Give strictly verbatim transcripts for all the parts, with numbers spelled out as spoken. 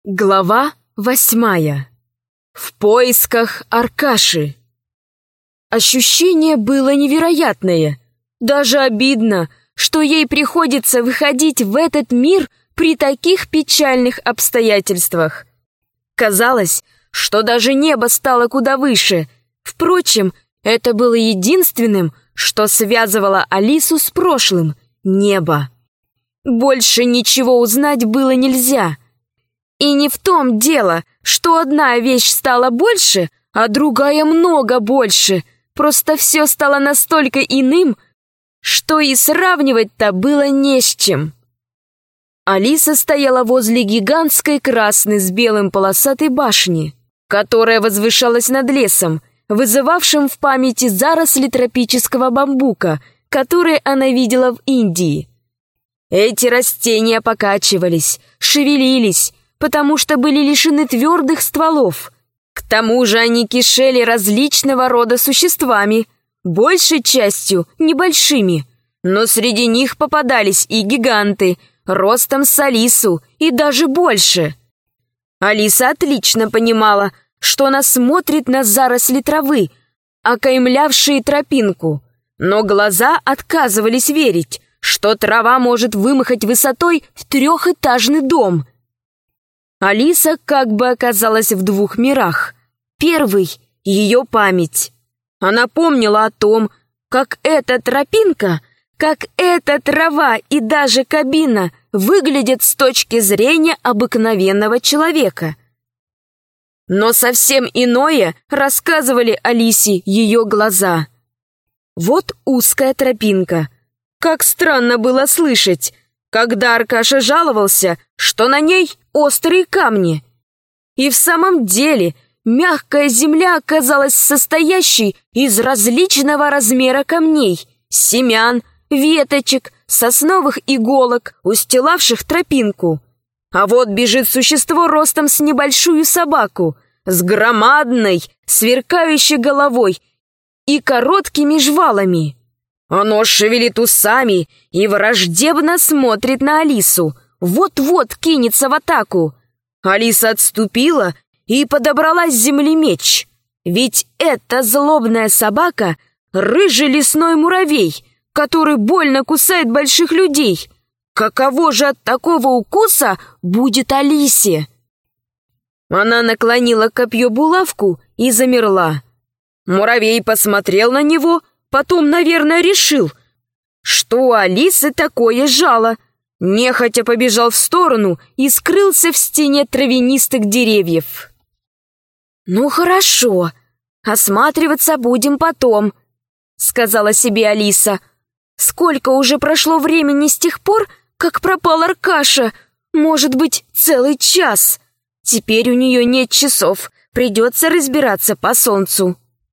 Глава восьмая. В поисках Аркаши. Ощущение было невероятное. Даже обидно, что ей приходится выходить в этот мир при таких печальных обстоятельствах. Казалось, что даже небо стало куда выше. Впрочем, это было единственным, что связывало Алису с прошлым — небо. Больше ничего узнать было нельзя. И не в том дело, что одна вещь стала больше, а другая много больше. Просто все стало настолько иным, что и сравнивать-то было не с чем. Алиса стояла возле гигантской красной с белым полосатой башни, которая возвышалась над лесом, вызывавшим в памяти заросли тропического бамбука, которые она видела в Индии. Эти растения покачивались, шевелились, потому что были лишены твердых стволов. К тому же они кишели различного рода существами, большей частью небольшими, но среди них попадались и гиганты, ростом с Алису и даже больше. Алиса отлично понимала, что она смотрит на заросли травы, окаймлявшие тропинку, но глаза отказывались верить, что трава может вымахать высотой в трехэтажный дом. Алиса как бы оказалась в двух мирах. Первый — ее память. Она помнила о том, как эта тропинка, как эта трава и даже кабина выглядят с точки зрения обыкновенного человека. Но совсем иное рассказывали Алисе ее глаза. Вот узкая тропинка. Как странно было слышать, когда Аркаша жаловался, что на ней острые камни. И в самом деле мягкая земля оказалась состоящей из различного размера камней, семян, веточек, сосновых иголок, устилавших тропинку. А вот бежит существо ростом с небольшую собаку, с громадной, сверкающей головой и короткими жвалами. Оно шевелит усами и враждебно смотрит на Алису, вот-вот кинется в атаку. Алиса отступила и подобрала с земли меч. Ведь эта злобная собака — рыжий лесной муравей, который больно кусает больших людей. Каково же от такого укуса будет Алисе? Она наклонила копье-булавку и замерла. Муравей посмотрел на него, потом, наверное, решил, что у Алисы такое жало. Нехотя побежал в сторону и скрылся в стене травянистых деревьев. «Ну хорошо, осматриваться будем потом», — сказала себе Алиса. «Сколько уже прошло времени с тех пор, как пропал Аркаша? Может быть, целый час. Теперь у нее нет часов, придется разбираться по солнцу».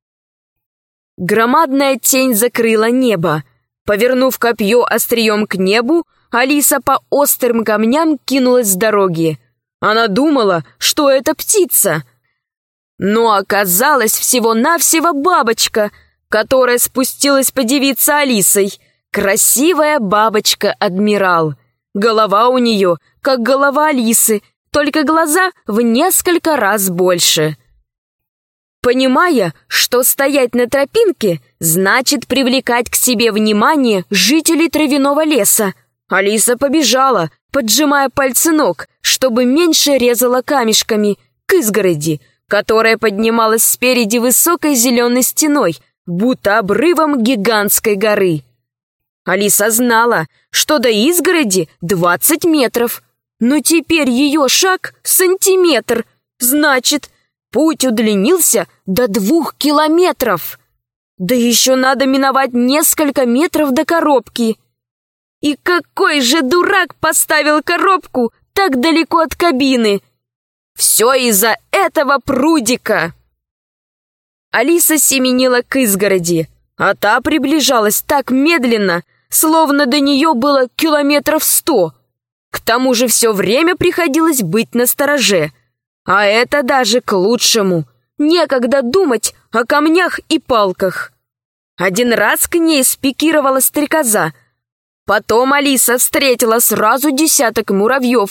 Громадная тень закрыла небо. Повернув копье острием к небу, Алиса по острым камням кинулась с дороги. Она думала, что это птица. Но оказалась всего-навсего бабочка, которая спустилась подивиться Алисой. Красивая бабочка-адмирал. Голова у нее, как голова Алисы, только глаза в несколько раз больше. Понимая, что стоять на тропинке значит привлекать к себе внимание жителей травяного леса, Алиса побежала, поджимая пальцы ног, чтобы меньше резала камешками, к изгороди, которая поднималась спереди высокой зеленой стеной, будто обрывом гигантской горы. Алиса знала, что до изгороди двадцать метров, но теперь ее шаг — сантиметр, значит, путь удлинился до двух километров. Да еще надо миновать несколько метров до коробки. И какой же дурак поставил коробку так далеко от кабины? Все из-за этого прудика. Алиса семенила к изгороди, а та приближалась так медленно, словно до нее было километров сто. К тому же все время приходилось быть настороже. А это даже к лучшему. Некогда думать о камнях и палках. Один раз к ней спикировала стрекоза. Потом Алиса встретила сразу десяток муравьев.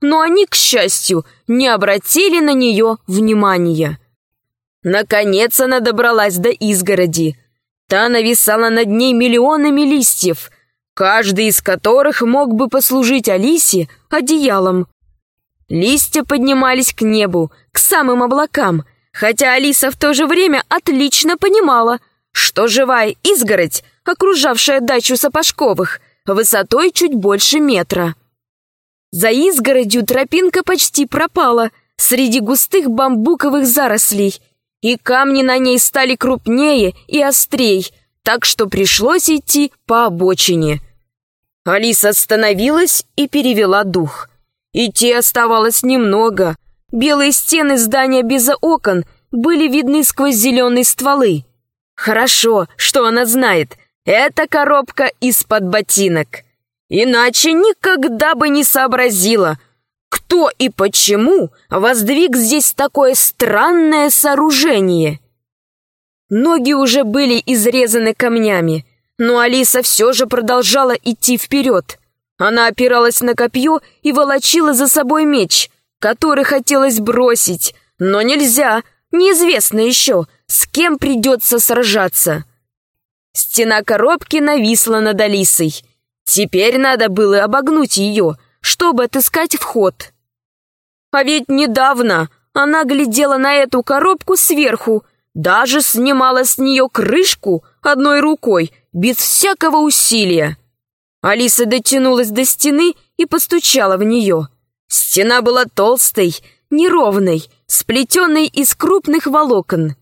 но они, к счастью, не обратили на нее внимания. Наконец она добралась до изгороди. Та нависала над ней миллионами листьев, каждый из которых мог бы послужить Алисе одеялом. Листья поднимались к небу, к самым облакам, хотя Алиса в то же время отлично понимала, что живая изгородь, окружавшая дачу Сапожковых, высотой чуть больше метра. За изгородью тропинка почти пропала среди густых бамбуковых зарослей, и камни на ней стали крупнее и острей, так что пришлось идти по обочине. Алиса остановилась и перевела дух. Идти оставалось немного. Белые стены здания без окон были видны сквозь зеленые стволы. Хорошо, что она знает, это коробка из-под ботинок. Иначе никогда бы не сообразила, кто и почему воздвиг здесь такое странное сооружение. Ноги уже были изрезаны камнями, но Алиса все же продолжала идти вперед. Она опиралась на копье и волочила за собой меч, который хотелось бросить, но нельзя, неизвестно еще, с кем придется сражаться. Стена коробки нависла над Алисой. Теперь надо было обогнуть ее, чтобы отыскать вход. А ведь недавно она глядела на эту коробку сверху, даже снимала с нее крышку одной рукой, без всякого усилия. Алиса дотянулась до стены и постучала в нее. Стена была толстой, неровной, сплетенной из крупных волокон.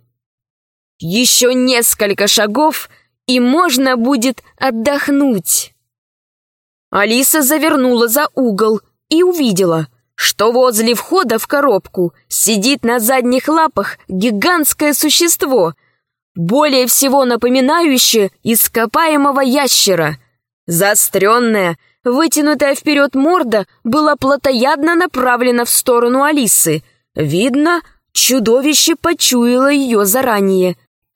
Еще несколько шагов, и можно будет отдохнуть. Алиса завернула за угол и увидела, что возле входа в коробку сидит на задних лапах гигантское существо, более всего напоминающее ископаемого ящера. Заостренная, вытянутая вперед морда была плотоядно направлена в сторону Алисы. Видно, чудовище почуяло ее заранее.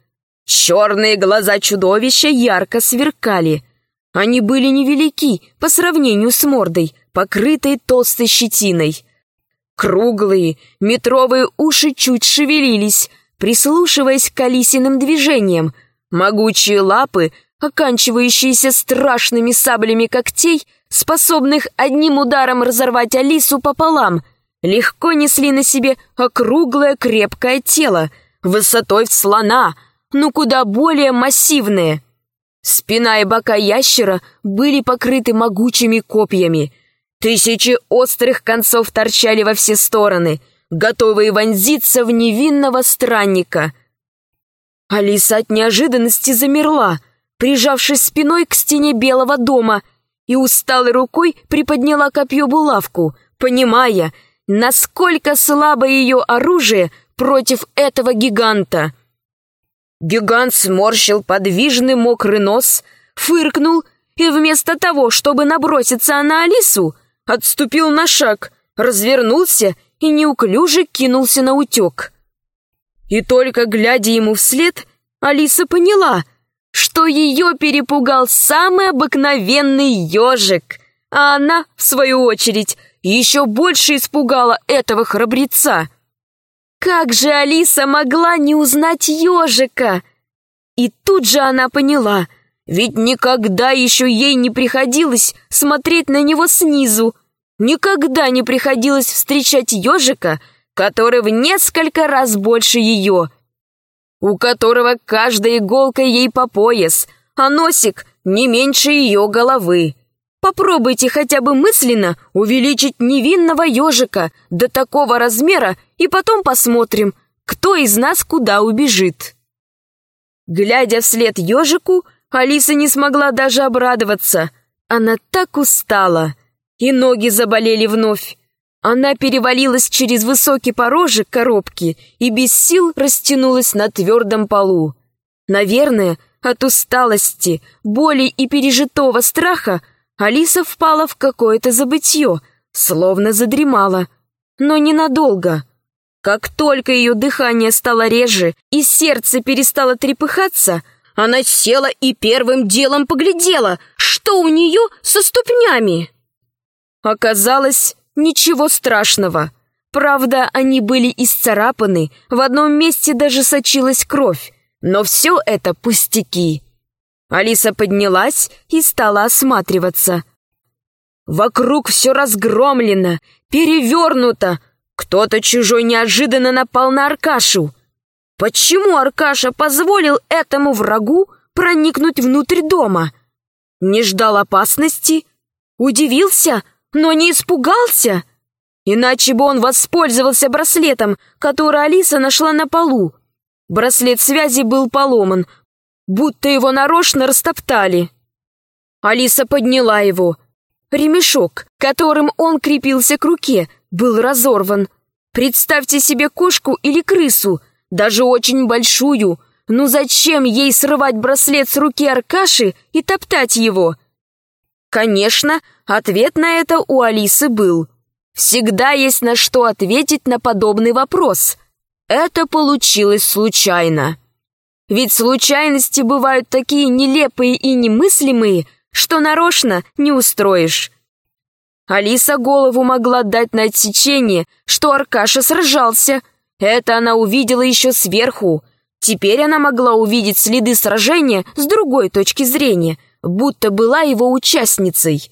Черные глаза чудовища ярко сверкали. Они были невелики по сравнению с мордой, покрытой толстой щетиной. Круглые, метровые уши чуть шевелились, прислушиваясь к Алисиным движениям. Могучие лапы, оканчивающиеся страшными саблями когтей, способных одним ударом разорвать Алису пополам, легко несли на себе округлое крепкое тело, высотой в слона, но куда более массивное. Спина и бока ящера были покрыты могучими копьями. Тысячи острых концов торчали во все стороны, готовые вонзиться в невинного странника. Алиса от неожиданности замерла, прижавшись спиной к стене Белого дома, и усталой рукой приподняла копье-булавку, понимая, насколько слабо ее оружие против этого гиганта. Гигант сморщил подвижный мокрый нос, фыркнул и вместо того, чтобы наброситься на Алису, отступил на шаг, развернулся и неуклюже кинулся на утек. И только глядя ему вслед, Алиса поняла, что ее перепугал самый обыкновенный ежик, а она, в свою очередь, еще больше испугала этого храбреца. Как же Алиса могла не узнать ежика? И тут же она поняла, ведь никогда еще ей не приходилось смотреть на него снизу, никогда не приходилось встречать ежика, который в несколько раз больше ее, у которого каждая иголка ей по пояс, а носик не меньше ее головы. Попробуйте хотя бы мысленно увеличить невинного ежика до такого размера, и потом посмотрим, кто из нас куда убежит. Глядя вслед ежику, Алиса не смогла даже обрадоваться. Она так устала, и ноги заболели вновь. Она перевалилась через высокий порожек коробки и без сил растянулась на твердом полу. Наверное, от усталости, боли и пережитого страха Алиса впала в какое-то забытье, словно задремала, но ненадолго. Как только ее дыхание стало реже и сердце перестало трепыхаться, она села и первым делом поглядела, что у нее со ступнями. Оказалось, ничего страшного. Правда, они были исцарапаны, в одном месте даже сочилась кровь. Но все это пустяки. Алиса поднялась и стала осматриваться. Вокруг все разгромлено, перевернуто. Кто-то чужой неожиданно напал на Аркашу. Почему Аркаша позволил этому врагу проникнуть внутрь дома? Не ждал опасности? Удивился, но не испугался? Иначе бы он воспользовался браслетом, который Алиса нашла на полу. Браслет связи был поломан, будто его нарочно растоптали. Алиса подняла его. Ремешок, которым он крепился к руке, был разорван. Представьте себе кошку или крысу, даже очень большую. Ну зачем ей срывать браслет с руки Аркаши и топтать его? Конечно, ответ на это у Алисы был. Всегда есть на что ответить на подобный вопрос. Это получилось случайно. Ведь случайности бывают такие нелепые и немыслимые, что нарочно не устроишь. Алиса голову могла дать на отсечение, что Аркаша сражался. Это она увидела еще сверху. Теперь она могла увидеть следы сражения с другой точки зрения, будто была его участницей.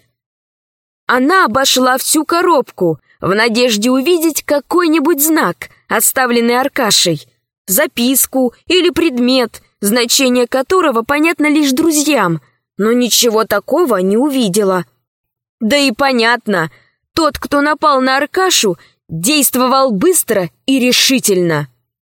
Она обошла всю коробку в надежде увидеть какой-нибудь знак, оставленный Аркашей, записку или предмет, значение которого понятно лишь друзьям, но ничего такого не увидела. Да и понятно, тот, кто напал на Аркашу, действовал быстро и решительно.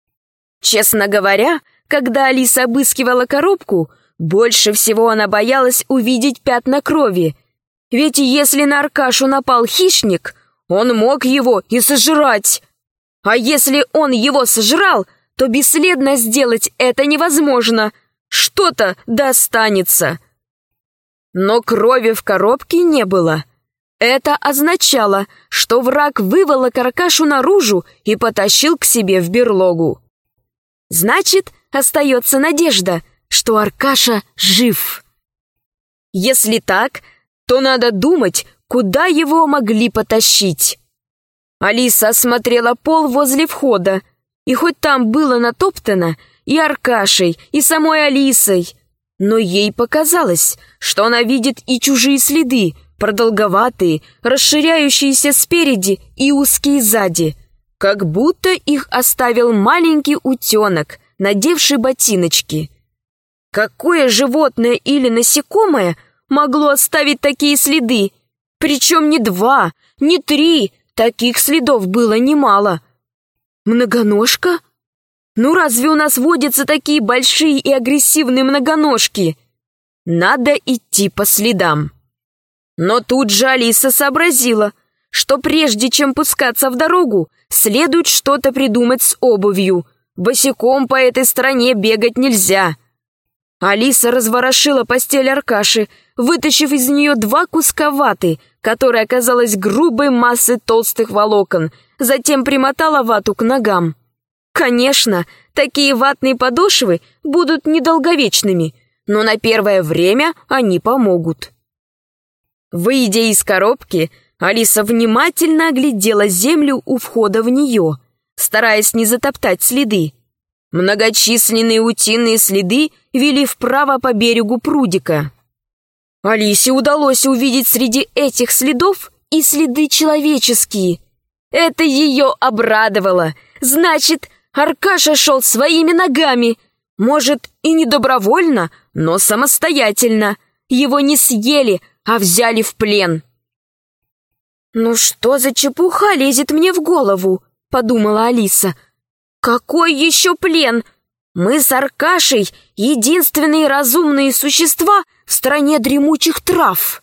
Честно говоря, когда Алиса обыскивала коробку, больше всего она боялась увидеть пятна крови. Ведь если на Аркашу напал хищник, он мог его и сожрать. А если он его сожрал, то бесследно сделать это невозможно. Что-то достанется. Но крови в коробке не было. Это означало, что враг выволок Аркашу наружу и потащил к себе в берлогу. Значит, остается надежда, что Аркаша жив. Если так, то надо думать, куда его могли потащить. Алиса осмотрела пол возле входа, и хоть там было натоптано и Аркашей, и самой Алисой, но ей показалось, что она видит и чужие следы, продолговатые, расширяющиеся спереди и узкие сзади, как будто их оставил маленький утенок, надевший ботиночки. Какое животное или насекомое могло оставить такие следы? Причем не два, не три, таких следов было немало. Многоножка? Ну разве у нас водятся такие большие и агрессивные многоножки? Надо идти по следам. Но тут же Алиса сообразила, что прежде чем пускаться в дорогу, следует что-то придумать с обувью. Босиком по этой стране бегать нельзя. Алиса разворошила постель Аркаши, вытащив из нее два куска ваты, которая оказалась грубой массой толстых волокон, затем примотала вату к ногам. Конечно, такие ватные подошвы будут недолговечными, но на первое время они помогут. Выйдя из коробки, Алиса внимательно оглядела землю у входа в нее, стараясь не затоптать следы. Многочисленные утиные следы вели вправо по берегу прудика. Алисе удалось увидеть среди этих следов и следы человеческие. Это ее обрадовало. Значит, Аркаша шел своими ногами. Может, и не добровольно, но самостоятельно. Его не съели, а взяли в плен. «Ну что за чепуха лезет мне в голову?» — подумала Алиса. «Какой еще плен? Мы с Аркашей единственные разумные существа в стране дремучих трав».